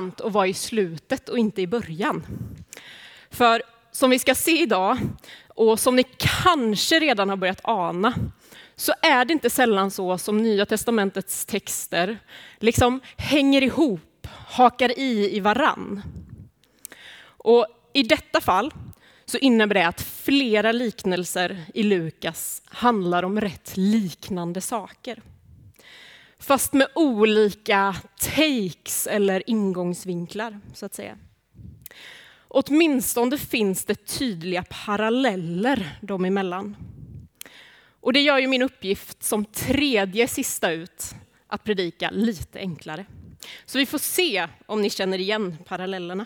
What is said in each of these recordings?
skönt att vara i slutet och inte i början. För som vi ska se idag, och som ni kanske redan har börjat ana, så är det inte sällan så som Nya testamentets texter liksom hänger ihop, hakar i varann. Och i detta fall så innebär det att flera liknelser i Lukas handlar om rätt liknande saker. Fast med olika takes eller ingångsvinklar, så att säga. Åtminstone finns det tydliga paralleller dem emellan. Och det gör ju min uppgift som tredje sista ut att predika lite enklare. Så vi får se om ni känner igen parallellerna.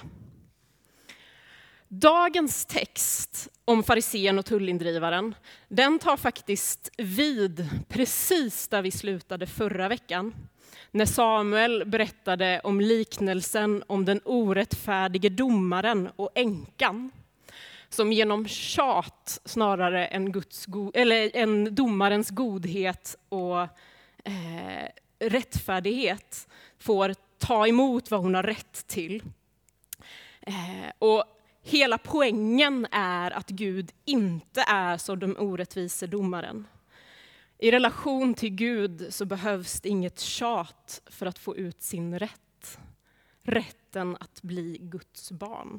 Dagens text om farisén och tullindrivaren, den tar faktiskt vid precis där vi slutade förra veckan. När Samuel berättade om liknelsen om den orättfärdige domaren och änkan. Som genom tjat snarare än domarens godhet och rättfärdighet får ta emot vad hon har rätt till. Och hela poängen är att Gud inte är som den orättvise domaren. I relation till Gud så behövs det inget tjat för att få ut sin rätt. Rätten att bli Guds barn.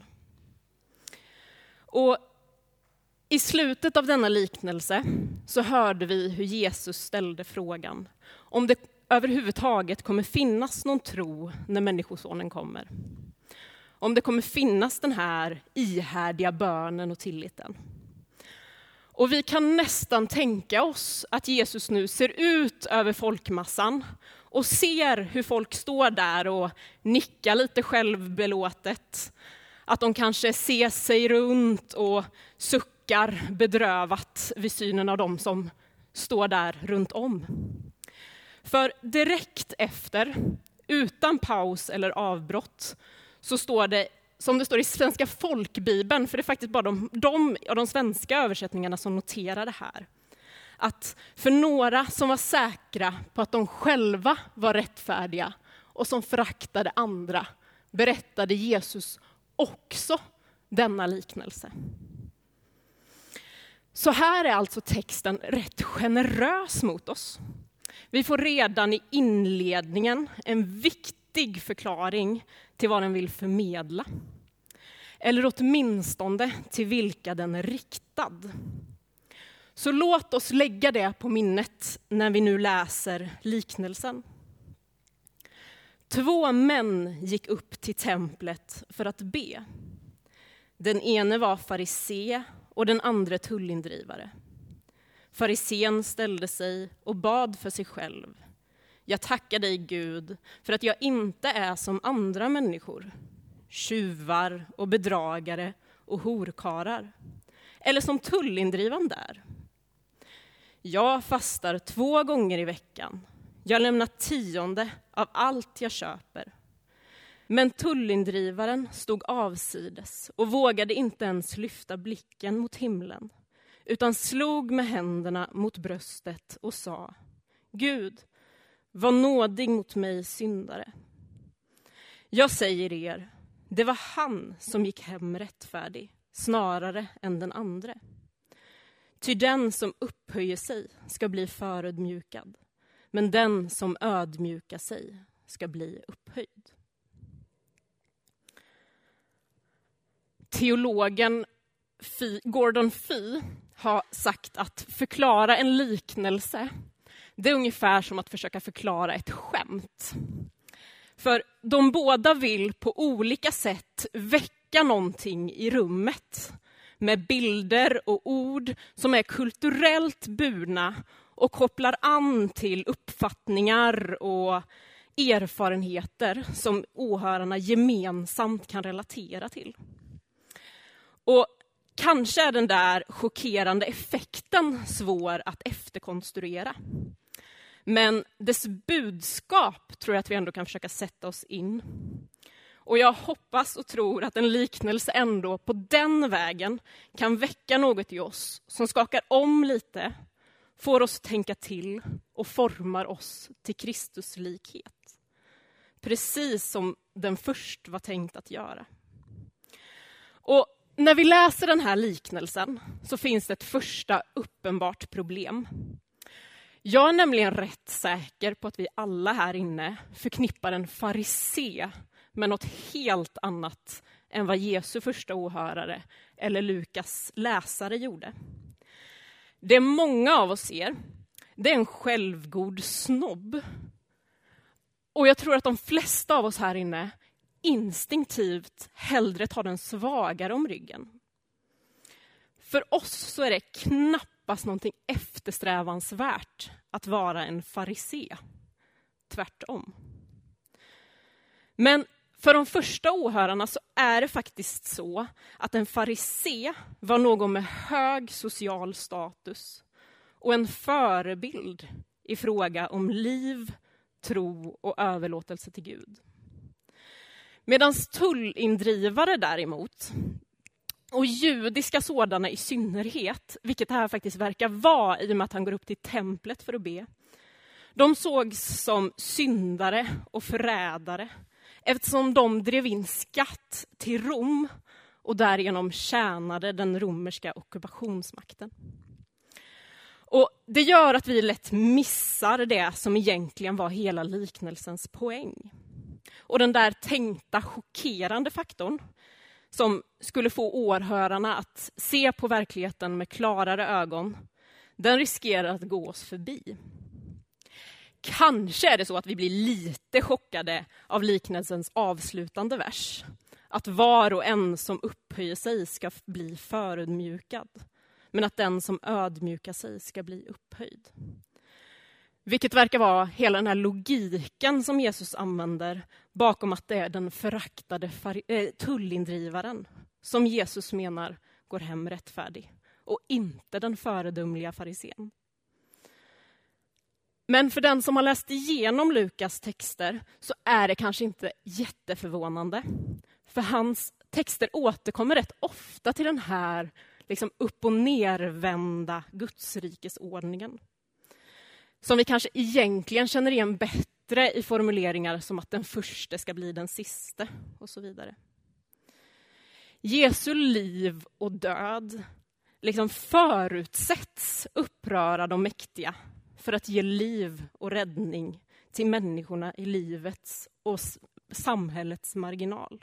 Och i slutet av denna liknelse så hörde vi hur Jesus ställde frågan om det överhuvudtaget kommer finnas någon tro när människosonen kommer. Om det kommer finnas den här ihärdiga bönen och tilliten. Och vi kan nästan tänka oss att Jesus nu ser ut över folkmassan och ser hur folk står där och nickar lite självbelåtet. Att de kanske ser sig runt och suckar bedrövat vid synen av dem som står där runt om. För direkt efter, utan paus eller avbrott, så står det, som det står i Svenska folkbibeln, för det är faktiskt bara de av de svenska översättningarna som noterar det här. Att för några som var säkra på att de själva var rättfärdiga och som föraktade andra, berättade Jesus också denna liknelse. Så här är alltså texten rätt generös mot oss. Vi får redan i inledningen en viktig förklaring till vad den vill förmedla. Eller åtminstone till vilka den är riktad. Så låt oss lägga det på minnet när vi nu läser liknelsen. 2 män gick upp till templet för att be. Den ene var farisé och den andra tullindrivare. Farisén ställde sig och bad för sig själv. Jag tackar dig Gud för att jag inte är som andra människor. Tjuvar och bedragare och horkarar. Eller som tullindrivaren där. Jag fastar 2 gånger i veckan. Jag lämnar 10% av allt jag köper. Men tullindrivaren stod avsides och vågade inte ens lyfta blicken mot himlen. Utan slog med händerna mot bröstet och sa: Gud, var nådig mot mig syndare. Jag säger er, det var han som gick hem rättfärdig, snarare än den andra. Ty den som upphöjer sig ska bli förödmjukad, men den som ödmjukar sig ska bli upphöjd. Teologen Gordon Fee har sagt att förklara en liknelse, det är ungefär som att försöka förklara ett skämt. För de båda vill på olika sätt väcka någonting i rummet. Med bilder och ord som är kulturellt burna och kopplar an till uppfattningar och erfarenheter som åhörarna gemensamt kan relatera till. Och kanske är den där chockerande effekten svår att efterkonstruera. Men dess budskap tror jag att vi ändå kan försöka sätta oss in. Och jag hoppas och tror att en liknelse ändå på den vägen kan väcka något i oss som skakar om lite, får oss tänka till och formar oss till Kristus likhet. precis som den först var tänkt att göra. Och när vi läser den här liknelsen så finns det ett första uppenbart problem. Jag är nämligen rätt säker på att vi alla här inne förknippar en farisé med något helt annat än vad Jesu första åhörare eller Lukas läsare gjorde. Det många av oss ser, det är en självgod snobb. Och jag tror att de flesta av oss här inne instinktivt hellre tar den svagare om ryggen. För oss så är det knappast någonting eftersträvansvärt att vara en farisé. Tvärtom. Men för de första åhörarna så är det faktiskt så att en farisé var någon med hög social status och en förebild i fråga om liv, tro och överlåtelse till Gud. Medan tullindrivare däremot, och judiska sådana i synnerhet, vilket det här faktiskt verkar vara i och med att han går upp till templet för att be, de sågs som syndare och förrädare eftersom de drev in skatt till Rom och därigenom tjänade den romerska ockupationsmakten. Och det gör att vi lätt missar det som egentligen var hela liknelsens poäng. Och den där tänkta chockerande faktorn som skulle få åhörarna att se på verkligheten med klarare ögon, den riskerar att gå oss förbi. Kanske är det så att vi blir lite chockade av liknelsens avslutande vers. Att var och en som upphöjer sig ska bli förödmjukad, men att den som ödmjukar sig ska bli upphöjd. Vilket verkar vara hela den här logiken som Jesus använder bakom att det är den föraktade tullindrivaren som Jesus menar går hem rättfärdig och inte den föredömliga farisén. Men för den som har läst igenom Lukas texter så är det kanske inte jätteförvånande. För hans texter återkommer rätt ofta till den här liksom upp- och nervända gudsrikesordningen. Som vi kanske egentligen känner igen bättre i formuleringar som att den första ska bli den sista och så vidare. Jesu liv och död liksom förutsätts uppröra de mäktiga för att ge liv och räddning till människorna i livets och samhällets marginal.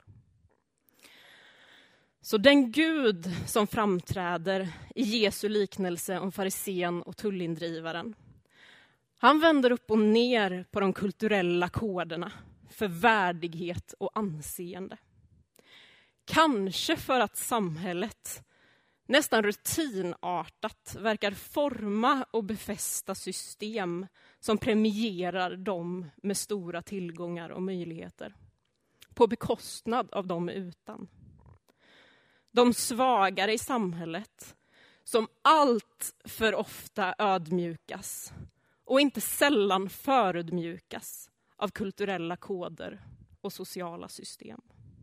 Så den Gud som framträder i Jesu liknelse om farisén och tullindrivaren, han vänder upp och ner på de kulturella koderna för värdighet och anseende. Kanske för att samhället nästan rutinartat verkar forma och befästa system som premierar dem med stora tillgångar och möjligheter på bekostnad av dem utan. De svagare i samhället som allt för ofta ödmjukas och inte sällan förödmjukas av kulturella koder och sociala system.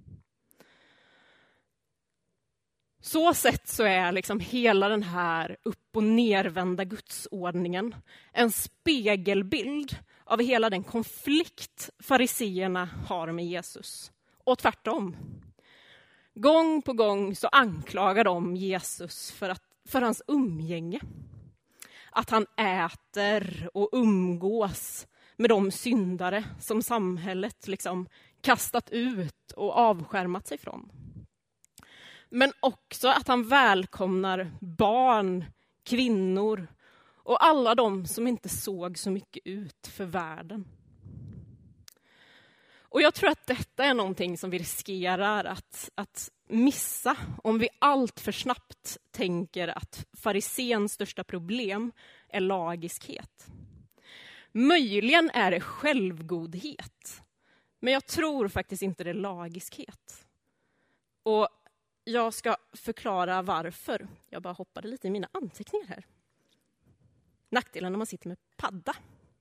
Så sett så är liksom hela den här upp- och nervända gudsordningen en spegelbild av hela den konflikt fariseerna har med Jesus. Och tvärtom. Gång på gång så anklagar de Jesus för hans umgänge. Att han äter och umgås med de syndare som samhället liksom kastat ut och avskärmat sig från. Men också att han välkomnar barn, kvinnor och alla de som inte såg så mycket ut för världen. Och jag tror att detta är någonting som vi riskerar att missa om vi allt för snabbt tänker att fariséns största problem är lagiskhet. Möjligen är det självgodhet, men jag tror faktiskt inte det är lagiskhet. Och jag ska förklara varför. Jag bara hoppade lite i mina anteckningar här. Nackdelen när man sitter med padda.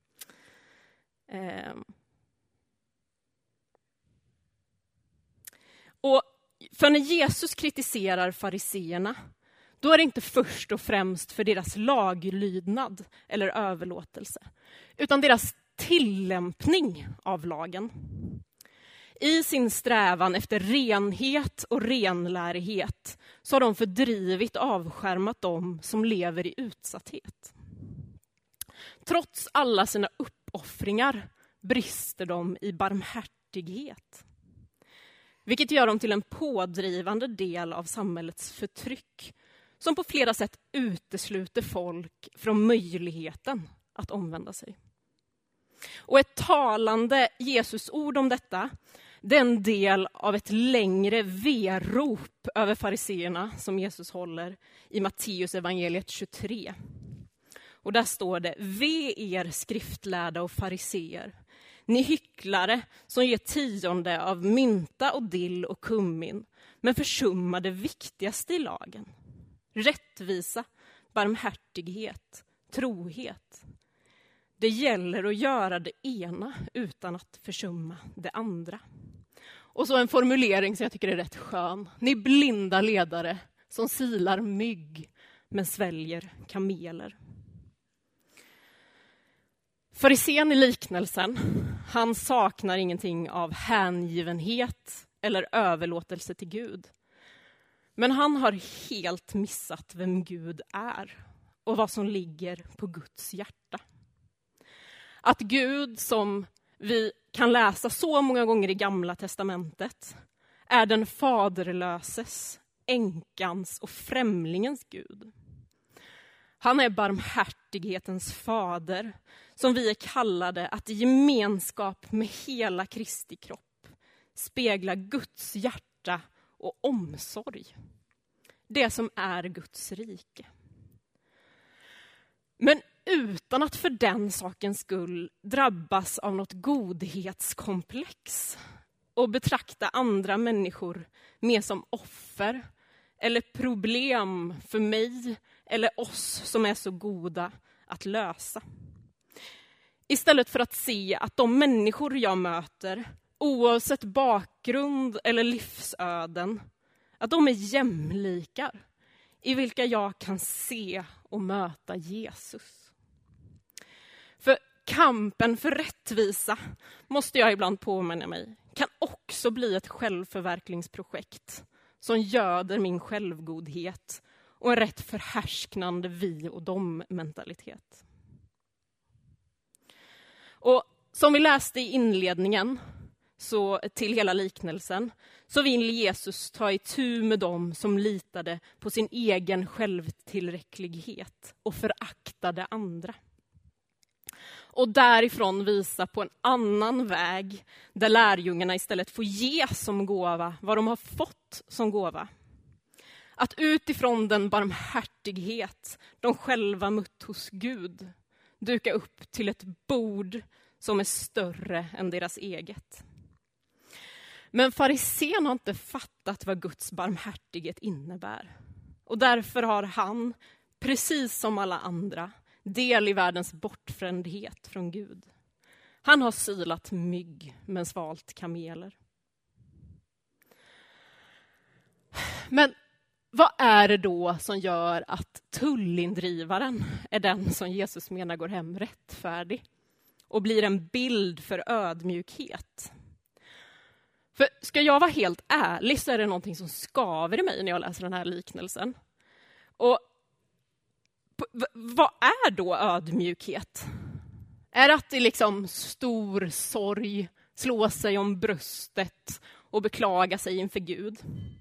Och för när Jesus kritiserar fariseerna, då är det inte först och främst för deras laglydnad eller överlåtelse, utan deras tillämpning av lagen. I sin strävan efter renhet och renlärighet så har de fördrivit och avskärmat dem som lever i utsatthet. Trots alla sina uppoffringar brister de i barmhärtighet. Vilket gör dem till en pådrivande del av samhällets förtryck som på flera sätt utesluter folk från möjligheten att omvända sig. Och ett talande Jesusord om detta, det är en del av ett längre verop över fariseerna som Jesus håller i Matteus evangeliet 23. Och där står det: ve er skriftlärda och fariseer, ni hycklare som ger 10 av mynta och dill och kummin, men försummar det viktigaste i lagen. Rättvisa, barmhärtighet, trohet. Det gäller att göra det ena utan att försumma det andra. Och så en formulering som jag tycker är rätt skön. Ni blinda ledare som silar mygg men sväljer kameler. Farisén i liknelsen, han saknar ingenting av hängivenhet eller överlåtelse till Gud. Men han har helt missat vem Gud är och vad som ligger på Guds hjärta. Att Gud, som vi kan läsa så många gånger i Gamla testamentet, är den faderlöses, änkans och främlingens Gud. Han är barmhärtighetens fader, som vi är kallade att i gemenskap med hela Kristi kropp spegla Guds hjärta och omsorg. Det som är Guds rike. Men utan att för den sakens skull drabbas av något godhetskomplex och betrakta andra människor mer som offer eller problem för mig eller oss som är så goda att lösa. Istället för att se att de människor jag möter, oavsett bakgrund eller livsöden, att de är jämlikar i vilka jag kan se och möta Jesus. För kampen för rättvisa, måste jag ibland påminna mig, kan också bli ett självförverklingsprojekt som göder min självgodhet och en rätt förhärsknande vi och dom mentalitet. Och som vi läste i inledningen så till hela liknelsen, så vill Jesus ta itu med dem som litade på sin egen självtillräcklighet och föraktade andra. Och därifrån visa på en annan väg där lärjungarna istället får ge som gåva vad de har fått som gåva. Att utifrån den barmhärtighet de själva mött hos Gud duka upp till ett bord som är större än deras eget. Men farisén har inte fattat vad Guds barmhärtighet innebär. Och därför har han, precis som alla andra, del i världens bortfrändhet från Gud. Han har silat mygg men svalt kameler. Men vad är det då som gör att tullindrivaren är den som Jesus menar går hem rättfärdig och blir en bild för ödmjukhet? För ska jag vara helt ärlig så är det någonting som skaver i mig när jag läser den här liknelsen. Och vad är då ödmjukhet? Är det att det liksom stor sorg, slå sig om bröstet och beklaga sig inför Gud?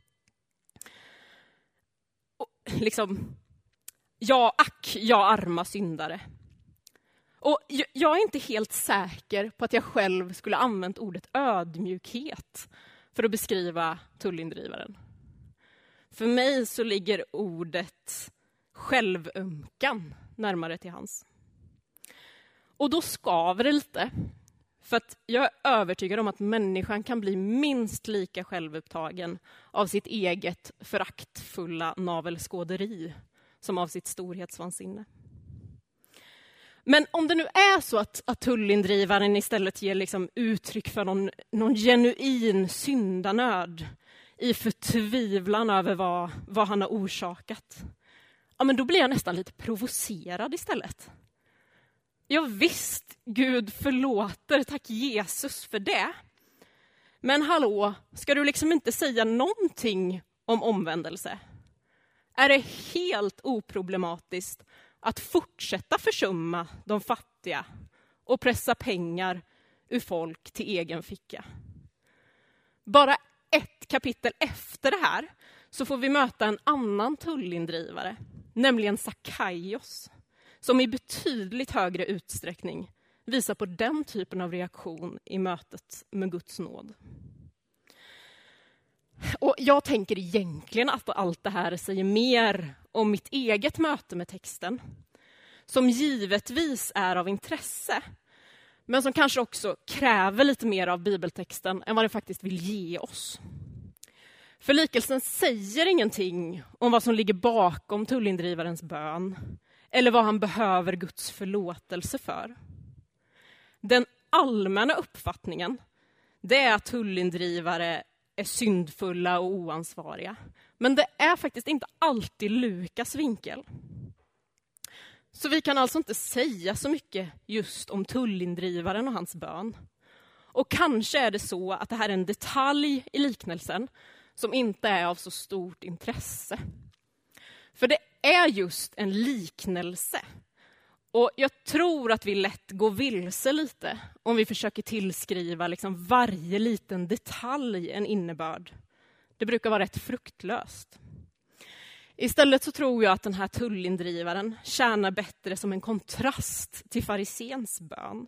Och liksom, jag arma syndare. Och jag är inte helt säker på att jag själv skulle använt ordet ödmjukhet för att beskriva tullindrivaren. För mig så ligger ordet självömkan närmare till hans. Och då skaver det lite. För att jag är övertygad om att människan kan bli minst lika självupptagen av sitt eget föraktfulla navelskåderi som av sitt storhetsvansinne. Men om det nu är så att tullindrivaren istället ger liksom uttryck för någon genuin syndanöd i förtvivlan över vad han har orsakat, ja, men då blir jag nästan lite provocerad istället. Ja visst, Gud förlåter, tack Jesus för det. Men hallå, ska du liksom inte säga någonting om omvändelse? Är det helt oproblematiskt att fortsätta försumma de fattiga och pressa pengar ur folk till egen ficka? Bara ett kapitel efter det här så får vi möta en annan tullindrivare, nämligen Sackaios, som i betydligt högre utsträckning visar på den typen av reaktion i mötet med Guds nåd. Och jag tänker egentligen att allt det här säger mer om mitt eget möte med texten, som givetvis är av intresse, men som kanske också kräver lite mer av bibeltexten än vad det faktiskt vill ge oss. För likelsen säger ingenting om vad som ligger bakom tullindrivarens bön, eller vad han behöver Guds förlåtelse för. Den allmänna uppfattningen, det är att tullindrivare är syndfulla och oansvariga. Men det är faktiskt inte alltid Lukas vinkel. Så vi kan alltså inte säga så mycket just om tullindrivaren och hans bön. Och kanske är det så att det här är en detalj i liknelsen som inte är av så stort intresse. För det är just en liknelse. Och jag tror att vi lätt går vilse lite om vi försöker tillskriva liksom varje liten detalj en innebörd. Det brukar vara rätt fruktlöst. Istället så tror jag att den här tullindrivaren tjänar bättre som en kontrast till farisens bön.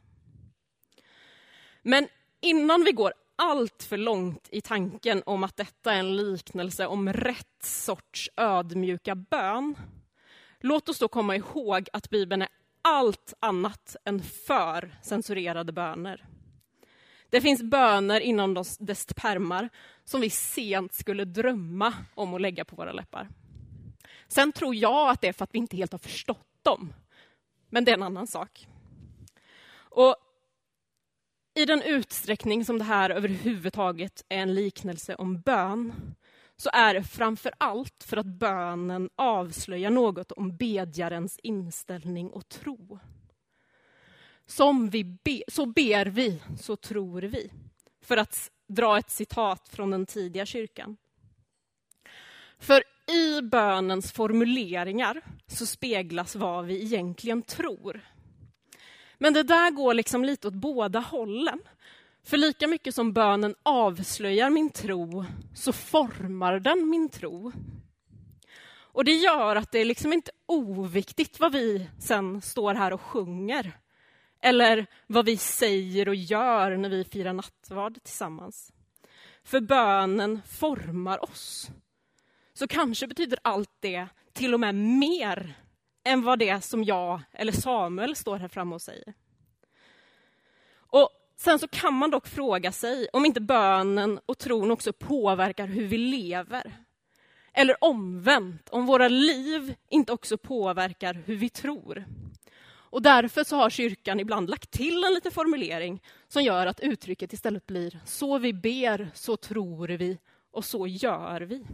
Men innan vi går allt för långt i tanken om att detta är en liknelse om rätt sorts ödmjuka bön, låt oss då komma ihåg att Bibeln är allt annat än för censurerade böner. Det finns böner inom dess pärmar som vi sent skulle drömma om att lägga på våra läppar. Sen tror jag att det är för att vi inte helt har förstått dem. Men det är en annan sak. Och i den utsträckning som det här överhuvudtaget är en liknelse om bön, så är det framför allt för att bönen avslöjar något om bedjarens inställning och tro. Så ber vi, så tror vi. För att dra ett citat från den tidiga kyrkan. För i bönens formuleringar så speglas vad vi egentligen tror. Men det där går liksom lite åt båda hållen. För lika mycket som bönen avslöjar min tro så formar den min tro. Och det gör att det är liksom inte oviktigt vad vi sen står här och sjunger. Eller vad vi säger och gör när vi firar nattvard tillsammans. För bönen formar oss. Så kanske betyder allt det till och med mer än vad det som jag eller Samuel står här framme och säger. Och sen så kan man dock fråga sig om inte bönen och tron också påverkar hur vi lever. Eller omvänt, om våra liv inte också påverkar hur vi tror. Och därför så har kyrkan ibland lagt till en liten formulering som gör att uttrycket istället blir så vi ber, så tror vi och så gör vi.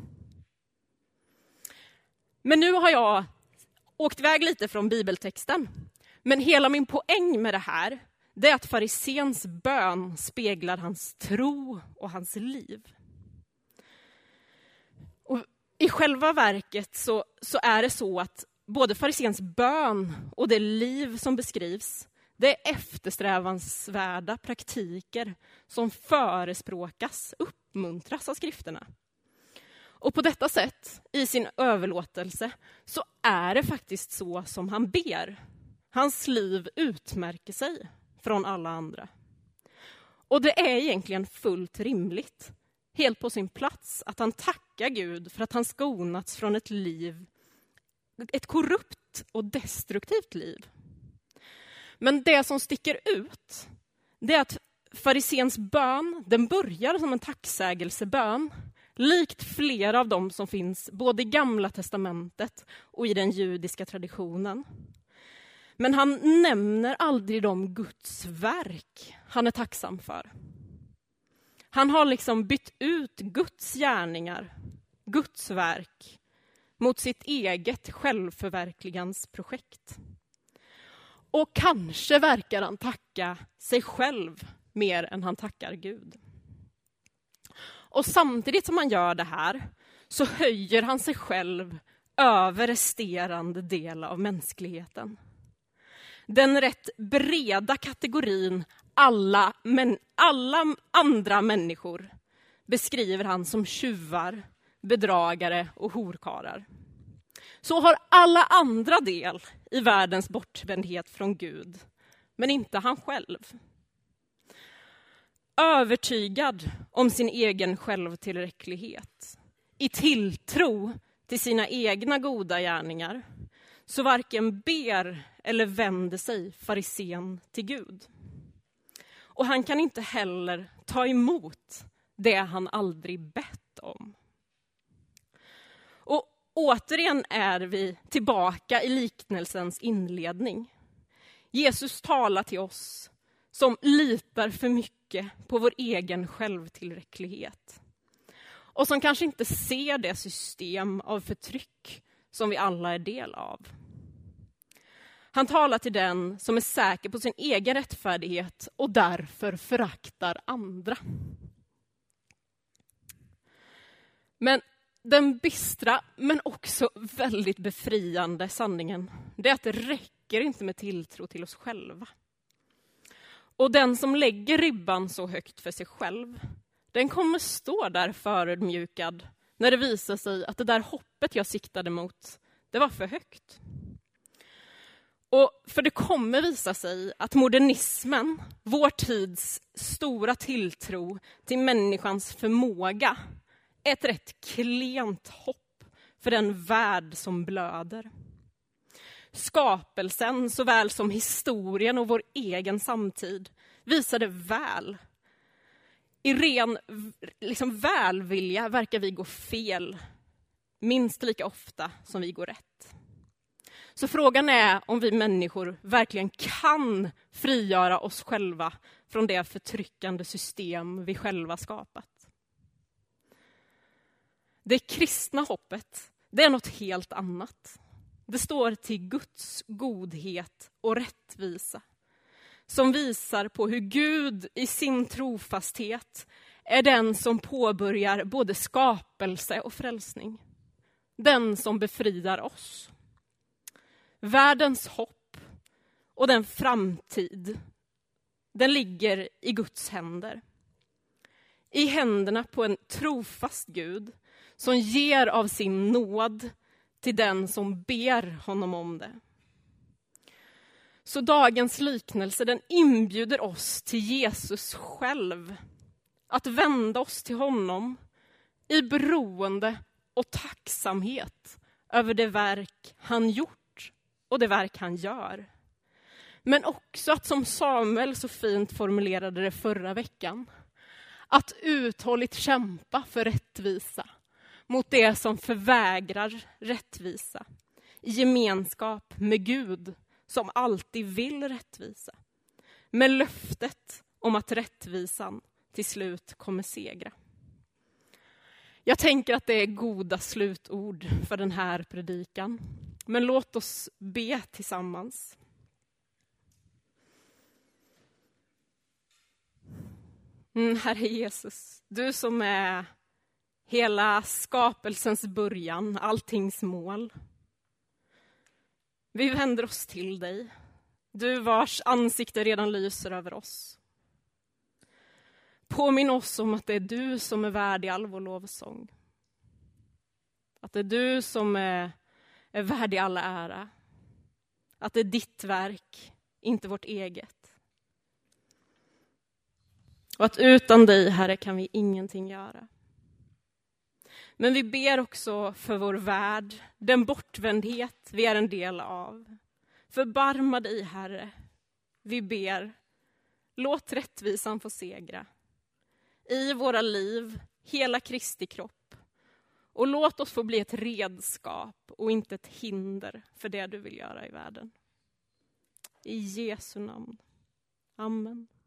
Men nu har jag åkt iväg lite från bibeltexten. Men hela min poäng med det här, det är att farisens bön speglar hans tro och hans liv. Och i själva verket så är det så att både farisens bön och det liv som beskrivs, det är eftersträvansvärda praktiker som förespråkas, uppmuntras av skrifterna. Och på detta sätt, i sin överlåtelse, så är det faktiskt så som han ber. Hans liv utmärker sig från alla andra. Och det är egentligen fullt rimligt, helt på sin plats, att han tackar Gud för att han skonats från ett liv, ett korrupt och destruktivt liv. Men det som sticker ut, det är att farisens bön, den börjar som en tacksägelsebön, likt flera av dem som finns både i Gamla testamentet och i den judiska traditionen. Men han nämner aldrig de Guds verk han är tacksam för. Han har liksom bytt ut Guds gärningar, Guds verk, mot sitt eget självförverkligansprojekt. Och kanske verkar han tacka sig själv mer än han tackar Gud. Och samtidigt som han gör det här så höjer han sig själv över resterande del av mänskligheten. Den rätt breda kategorin alla andra människor beskriver han som tjuvar, bedragare och horkarar. Så har alla andra del i världens bortvändhet från Gud, men inte han själv. Övertygad om sin egen självtillräcklighet, i tilltro till sina egna goda gärningar, så varken ber eller vänder sig farisén till Gud. Och han kan inte heller ta emot det han aldrig bett om. Och återigen är vi tillbaka i liknelsens inledning. Jesus talar till oss som litar för mycket på vår egen självtillräcklighet. Och som kanske inte ser det system av förtryck som vi alla är del av. Han talar till den som är säker på sin egen rättfärdighet och därför föraktar andra. Men den bistra men också väldigt befriande sanningen, det är att det räcker inte med tilltro till oss själva. Och den som lägger ribban så högt för sig själv, den kommer stå där förödmjukad när det visar sig att det där hoppet jag siktade mot, det var för högt. Och för det kommer visa sig att modernismen, vår tids stora tilltro till människans förmåga, är ett rätt klent hopp för den värld som blöder. Skapelsen såväl som historien och vår egen samtid visade väl. I ren välvilja verkar vi gå fel minst lika ofta som vi går rätt. Så frågan är om vi människor verkligen kan frigöra oss själva från det förtryckande system vi själva skapat. Det kristna hoppet, det är något helt annat. Det står till Guds godhet och rättvisa, som visar på hur Gud i sin trofasthet är den som påbörjar både skapelse och frälsning. Den som befriar oss. Världens hopp och den framtid, den ligger i Guds händer. I händerna på en trofast Gud som ger av sin nåd till den som ber honom om det. Så dagens liknelse, den inbjuder oss till Jesus själv. Att vända oss till honom i beroende och tacksamhet över det verk han gjort och det verk han gör. Men också att, som Samuel så fint formulerade det förra veckan, att uthålligt kämpa för rättvisa mot det som förvägrar rättvisa, i gemenskap med Gud som alltid vill rättvisa, med löftet om att rättvisan till slut kommer segra. Jag tänker att det är goda slutord för den här predikan, men låt oss be tillsammans. Herre Jesus, du som är hela skapelsens början, alltings mål. Vi vänder oss till dig, du vars ansikte redan lyser över oss. Påminn oss om att det är du som är värdig all vår lovsång. Att det är du som är värdig alla ära. Att det är ditt verk, inte vårt eget. Och att utan dig, Herre, kan vi ingenting göra. Men vi ber också för vår värld, den bortvändhet vi är en del av. Förbarma dig, Herre. Vi ber, låt rättvisan få segra i våra liv, hela Kristi kropp. Och låt oss få bli ett redskap och inte ett hinder för det du vill göra i världen. I Jesu namn. Amen.